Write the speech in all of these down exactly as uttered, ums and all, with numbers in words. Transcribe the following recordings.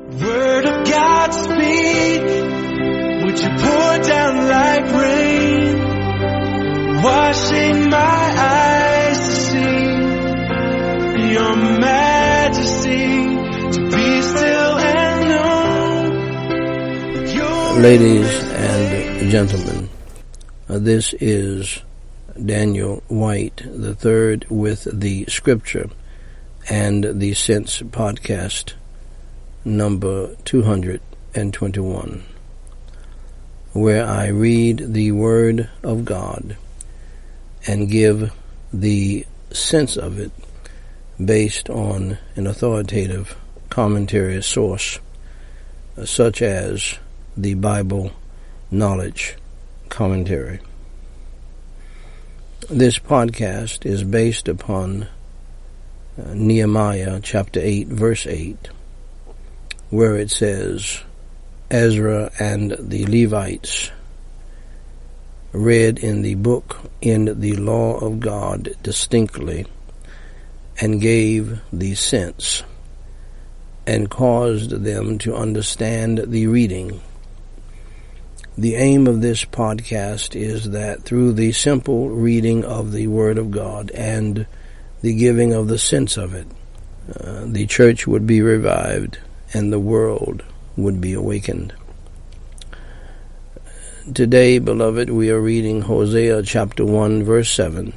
Word of God speak, would you pour down like rain, washing my eyes to see your majesty, to be still and know your Ladies and gentlemen, uh, this is Daniel White the third with the Scripture and the Sense podcast number two hundred twenty-one, where I read the Word of God and give the sense of it based on an authoritative commentary source, such as the Bible Knowledge Commentary. This podcast is based upon uh, Nehemiah chapter eight, verse eight, where it says, Ezra and the Levites read in the book in the law of God distinctly, and gave the sense, and caused them to understand the reading. The aim of this podcast is that through the simple reading of the Word of God and the giving of the sense of it, uh, the church would be revived and the world would be awakened. Today, beloved, we are reading Hosea chapter one, verse seven.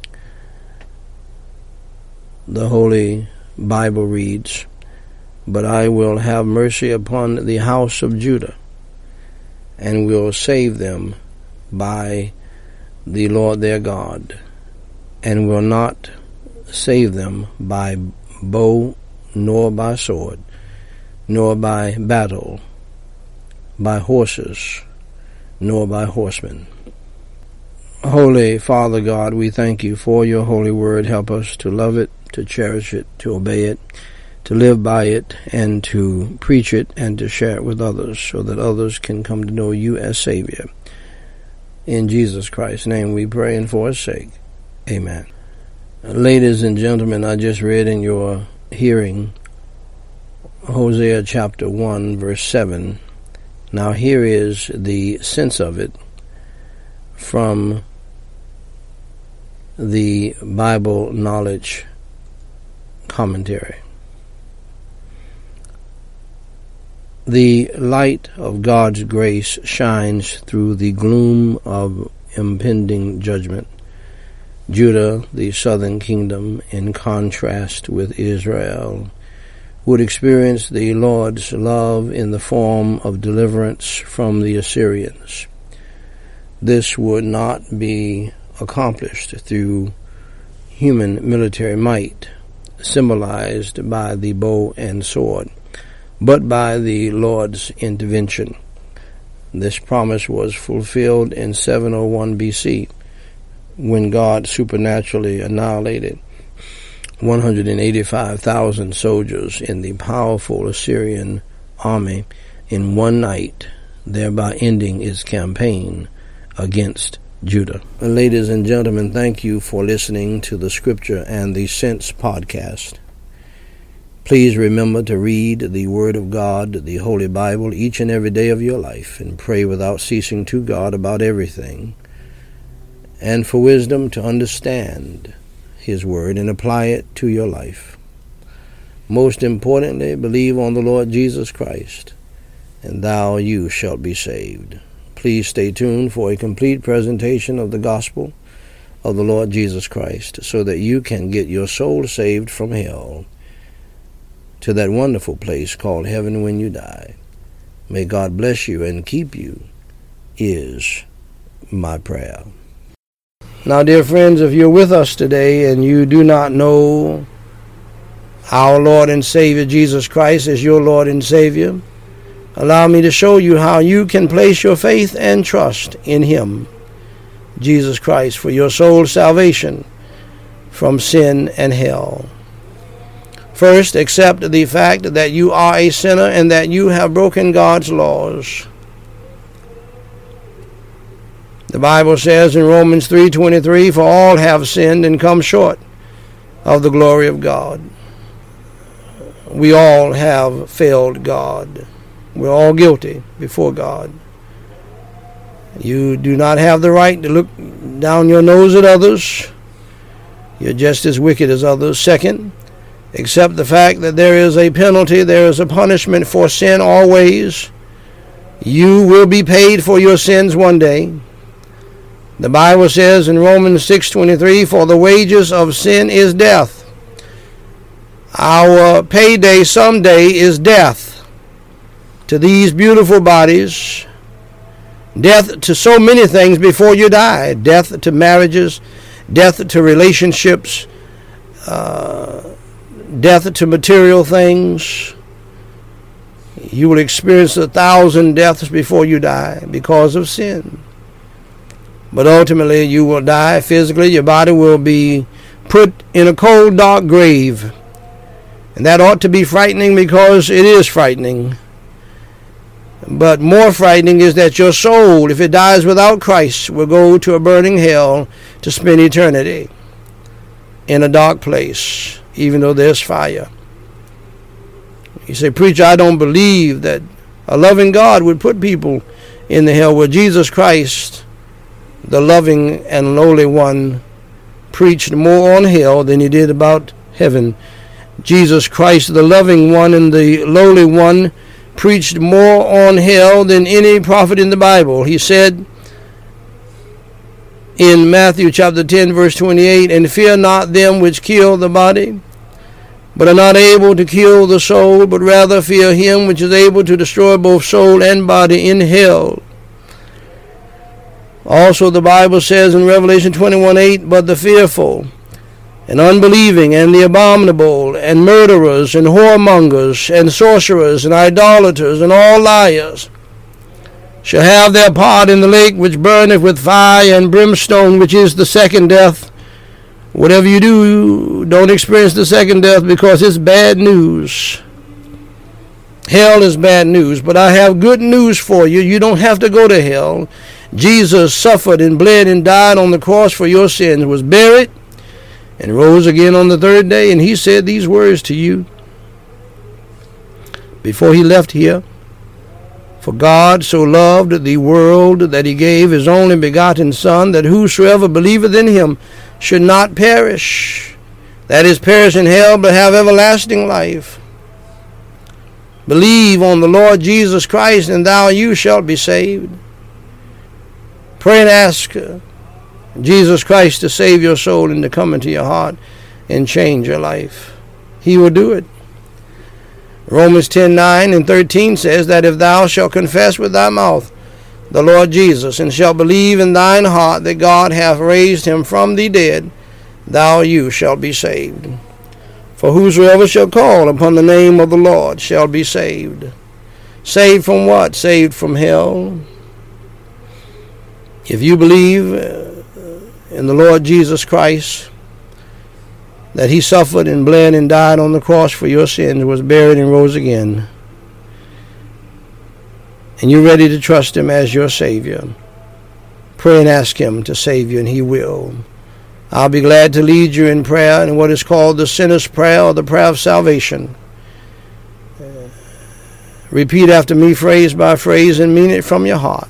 The Holy Bible reads, But I will have mercy upon the house of Judah, and will save them by the Lord their God, and will not save them by bow, nor by sword, nor by battle, by horses, nor by horsemen. Holy Father God, we thank you for your holy word. Help us to love it, to cherish it, to obey it, to live by it, and to preach it and to share it with others so that others can come to know you as Savior. In Jesus Christ's name we pray, and for his sake. Amen. Ladies and gentlemen, I just read in your hearing Hosea chapter one, verse seven. Now here is the sense of it from the Bible Knowledge Commentary. The light of God's grace shines through the gloom of impending judgment. Judah, the southern kingdom, in contrast with Israel, would experience the Lord's love in the form of deliverance from the Assyrians. This would not be accomplished through human military might, symbolized by the bow and sword, but by the Lord's intervention. This promise was fulfilled in seven oh one B C, when God supernaturally annihilated one hundred eighty-five thousand soldiers in the powerful Assyrian army in one night, thereby ending its campaign against Judah. Ladies and gentlemen, thank you for listening to the Scripture and the Sense podcast. Please remember to read the Word of God, the Holy Bible, each and every day of your life, and pray without ceasing to God about everything, and for wisdom to understand his word and apply it to your life. Most importantly, believe on the Lord Jesus Christ, and thou you shalt be saved. Please stay tuned for a complete presentation of the gospel of the Lord Jesus Christ, so that you can get your soul saved from hell to that wonderful place called heaven when you die. May God bless you and keep you, is my prayer. Now, dear friends, if you're with us today and you do not know our Lord and Savior Jesus Christ as your Lord and Savior, allow me to show you how you can place your faith and trust in him, Jesus Christ, for your soul's salvation from sin and hell. First, accept the fact that you are a sinner and that you have broken God's laws. The Bible says in Romans three twenty-three, for all have sinned and come short of the glory of God. we all have failed God. We're all guilty before God. You do not have the right to look down your nose at others. You're just as wicked as others. Second, accept the fact that there is a penalty, there is a punishment for sin always. You will be paid for your sins one day. The Bible says in Romans six twenty-three, for the wages of sin is death. Our payday someday is death to these beautiful bodies, death to so many things before you die, death to marriages, death to relationships, uh, death to material things. You will experience a thousand deaths before you die because of sin. But ultimately you will die physically. Your body will be put in a cold, dark grave. And that ought to be frightening, because it is frightening. But more frightening is that your soul, if it dies without Christ, will go to a burning hell to spend eternity in a dark place, even though there's fire. You say, preacher, I don't believe that a loving God would put people in the hell. Well, Jesus Christ, the loving and lowly one, preached more on hell than he did about heaven. Jesus Christ, the loving one and the lowly one, preached more on hell than any prophet in the Bible. He said in Matthew chapter ten, verse twenty-eight, and fear not them which kill the body, but are not able to kill the soul, but rather fear him which is able to destroy both soul and body in hell. Also the Bible says in Revelation twenty-one eight, but the fearful and unbelieving and the abominable and murderers and whoremongers and sorcerers and idolaters and all liars shall have their part in the lake which burneth with fire and brimstone, which is the second death. Whatever you do, don't experience the second death, because it's bad news. Hell is bad news, but I have good news for you. You don't have to go to hell. Jesus suffered and bled and died on the cross for your sins, was buried, and rose again on the third day. And he said these words to you before he left here. For God so loved the world that he gave his only begotten Son, that whosoever believeth in him should not perish, that is, perish in hell, but have everlasting life. Believe on the Lord Jesus Christ, and thou you shalt be saved. Pray and ask Jesus Christ to save your soul and to come into your heart and change your life. He will do it. Romans ten nine and thirteen says that if thou shalt confess with thy mouth the Lord Jesus, and shalt believe in thine heart that God hath raised him from the dead, thou you shalt be saved. For whosoever shall call upon the name of the Lord shall be saved. Saved from what? Saved from hell. If you believe in the Lord Jesus Christ, that he suffered and bled and died on the cross for your sins, was buried and rose again, and you're ready to trust him as your Savior, pray and ask him to save you, and he will. I'll be glad to lead you in prayer in what is called the sinner's prayer, or the prayer of salvation. Repeat after me, phrase by phrase, and mean it from your heart.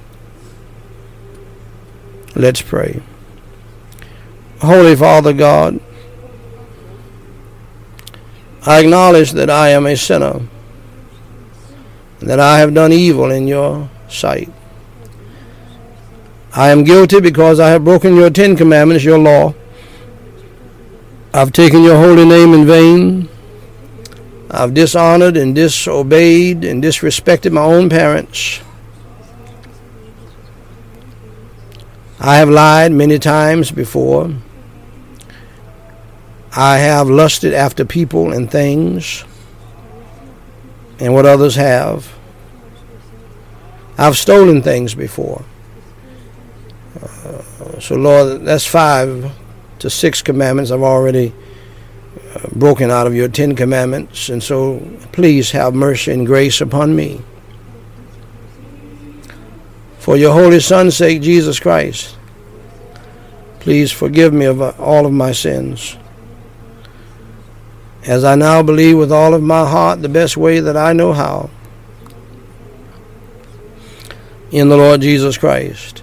Let's pray. Holy Father God, I acknowledge that I am a sinner, and that I have done evil in your sight. I am guilty because I have broken your Ten Commandments, your law. I've taken your holy name in vain. I've dishonored and disobeyed and disrespected my own parents. I have lied many times before. I have lusted after people and things and what others have. I've stolen things before. Uh, so, Lord, that's five to six commandments I've already uh, broken out of your Ten Commandments. And so, please have mercy and grace upon me. For your holy Son's sake, Jesus Christ, please forgive me of all of my sins. as I now believe with all of my heart, the best way that I know how, in the Lord Jesus Christ,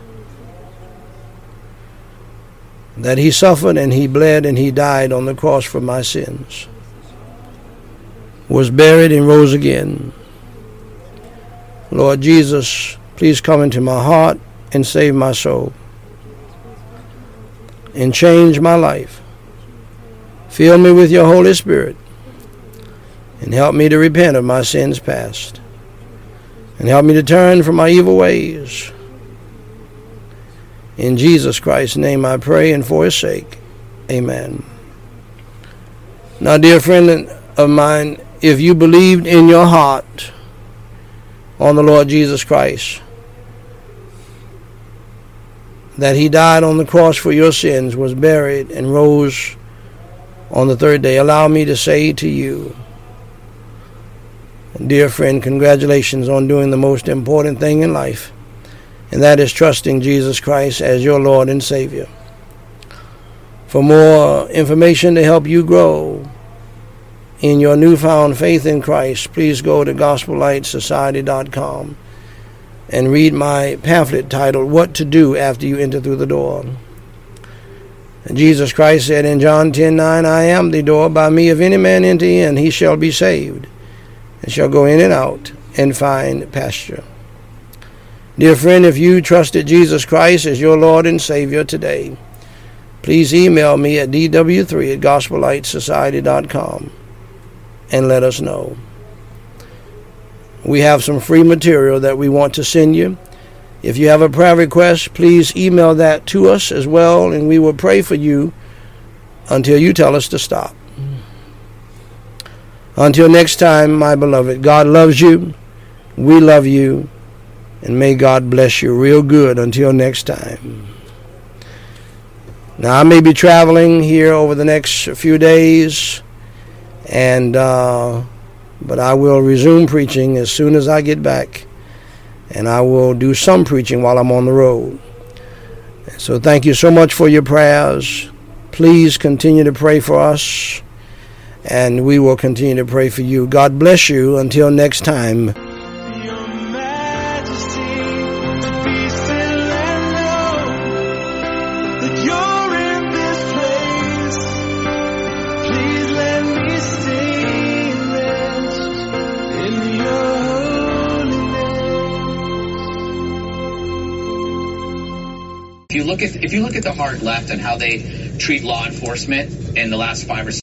that he suffered and he bled and he died on the cross for my sins, was buried and rose again. Lord Jesus, please come into my heart and save my soul and change my life. Fill me with your Holy Spirit and help me to repent of my sins past and help me to turn from my evil ways. In Jesus Christ's name I pray, and for his sake, amen. Now, dear friend of mine, if you believed in your heart on the Lord Jesus Christ, that he died on the cross for your sins, was buried, and rose on the third day, allow me to say to you, dear friend, congratulations on doing the most important thing in life, and that is trusting Jesus Christ as your Lord and Savior. For more information to help you grow in your newfound faith in Christ, please go to gospel light society dot com and read my pamphlet titled, What to Do After You Enter Through the Door. And Jesus Christ said in John ten nine, I am the door. By me if any man enter in, he shall be saved, and shall go in and out and find pasture. Dear friend, if you trusted Jesus Christ as your Lord and Savior today, please email me at d w three at gospel light society dot com and let us know. We have some free material that we want to send you. If you have a prayer request, please email that to us as well, and we will pray for you until you tell us to stop. Until next time, my beloved, God loves you, we love you, and may God bless you real good until next time. Now, I may be traveling here over the next few days, and uh, but I will resume preaching as soon as I get back, and I will do some preaching while I'm on the road. So thank you so much for your prayers. Please continue to pray for us, and we will continue to pray for you. God bless you until next time. Your Majesty, to be still and know that you're in this place. Please let me stay and rest in your holiness. If you look at if you look at the heart left and how they treat law enforcement in the last five or six